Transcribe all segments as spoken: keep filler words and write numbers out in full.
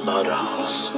na raz.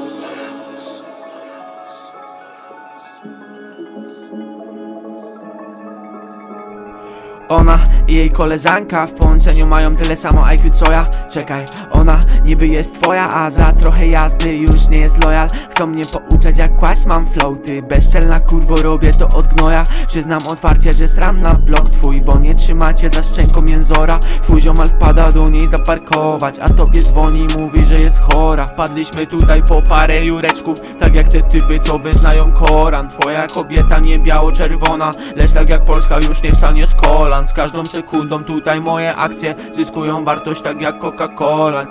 Ona i jej koleżanka w połączeniu mają tyle samo I Q co ja. Czekaj, ona niby jest twoja, a za trochę jazdy już nie jest loyal. Chcą mnie pouczać jak kłaść mam flow. Ty bezczelna kurwo, robię to od gnoja. Przyznam otwarcie, że stram na blok twój, bo nie trzymacie za szczęką jęzora. Twój ziomal wpada do niej zaparkować, a tobie dzwoni, mówi, że jest chora. Wpadliśmy tutaj po parę jureczków, tak jak te typy, co wyznają Koran. Twoja kobieta nie biało-czerwona, lecz tak jak Polska już nie wstanie z kolan. Z każdą sekundą tutaj moje akcje zyskują wartość tak jak Coca-Cola.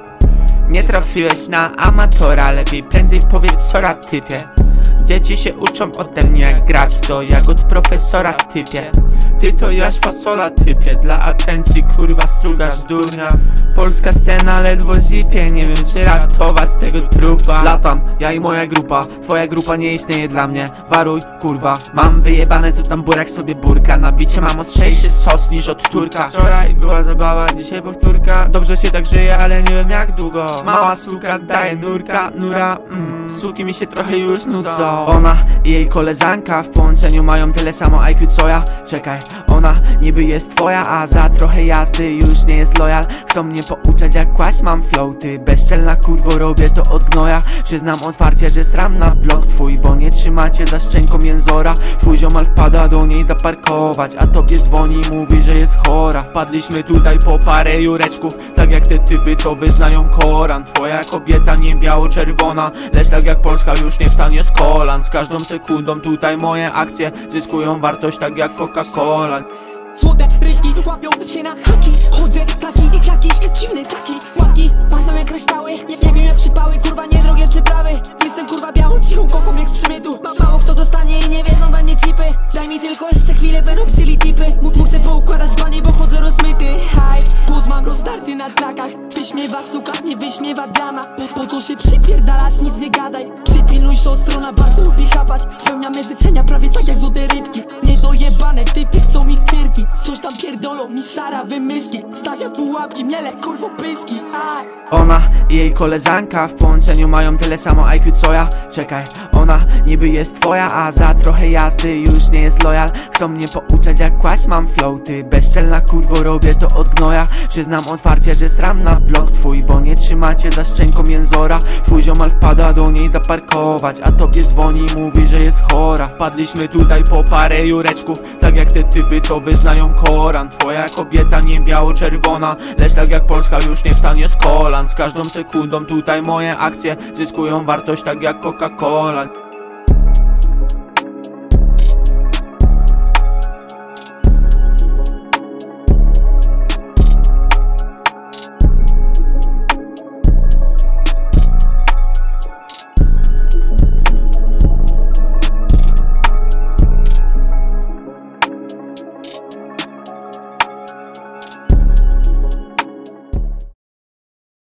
Nie trafiłeś na amatora, lepiej prędzej powiedz sora typie. Dzieci się uczą ode mnie jak grać w to, jak od profesora typie. Ty to jaś fasola typie, dla atencji kurwa strugasz durnia. Polska scena ledwo zipie, nie wiem czy ratować z tego trupa. Latam, ja i moja grupa, twoja grupa nie istnieje dla mnie. Waruj kurwa, mam wyjebane co tam burak sobie burka. Na bicie mam ostrzejszy sos niż od Turka. Wczoraj była zabawa, dzisiaj powtórka. Dobrze się tak żyje, ale nie wiem jak długo. Mała suka daje nurka, nura, mm, suki mi się trochę już nudzą. Ona i jej koleżanka w połączeniu mają tyle samo I Q co ja. Czekaj, ona niby jest twoja, a za trochę jazdy już nie jest loyal. Chcą mnie pouczać jak kłaść mam flow. Ty bezczelna kurwo, robię to od gnoja. Przyznam otwarcie, że stram na blok twój, bo nie trzymacie za szczęką jęzora. Twój ziomal wpada do niej zaparkować, a tobie dzwoni, mówi, że jest chora. Wpadliśmy tutaj po parę jureczków, tak jak te typy, co wyznają Koran. Twoja kobieta nie biało-czerwona, lecz tak jak Polska już nie wstanie z kolan. Z każdą sekundą tutaj moje akcje zyskują wartość tak jak Coca-Cola. Złote rybki łapią się na haki. Chodzę taki jakiś dziwny taki. Łapki pachną jak kryształy. Nie, nie wiem jak przypały, kurwa niedrogie przyprawy. Jestem kurwa białą, cichą koką jak z przymytu. Mało kto dostanie i nie wiedzą we mnie cipy. Daj mi tylko jeszcze chwilę, będą chcieli tipy. Muszę poukładać w banie, bo chodzę rozmyty. Haj, puz mam rozdarty na trakach. Wyśmiewa suka, nie wyśmiewa dama. Po, po co się przypierdalać, nic nie gadaj. Przypilnuj siostrona, bardzo lubi chapać. Spełniamy życzenia prawie tak jak złote rybki. Niedojebane typy, chcą mi cyrki. Coś tam pierdolą mi szara wymyśli. Stawia pułapki, miele kurwo pyski. Aj. Ona i jej koleżanka w połączeniu mają tyle samo I Q co ja. Czekaj, ona niby jest twoja, a za trochę jazdy już nie jest loyal. Chcą mnie pouczać jak kłaść mam flow. Ty bezczelna kurwo, robię to od gnoja. Przyznam otwarcie, że stram na blok twój, bo nie trzymacie za szczęką jęzora. Twój ziomal wpada do niej zaparkować, a tobie dzwoni, mówi, że jest chora. Wpadliśmy tutaj po parę jureczków, tak jak te typy, co wyznają Koran. Twoja kobieta nie biało-czerwona, lecz tak jak Polska już nie wstanie z kolan. Z każdą sekundą tutaj moje akcje zyskują wartość tak jak Coca-Cola.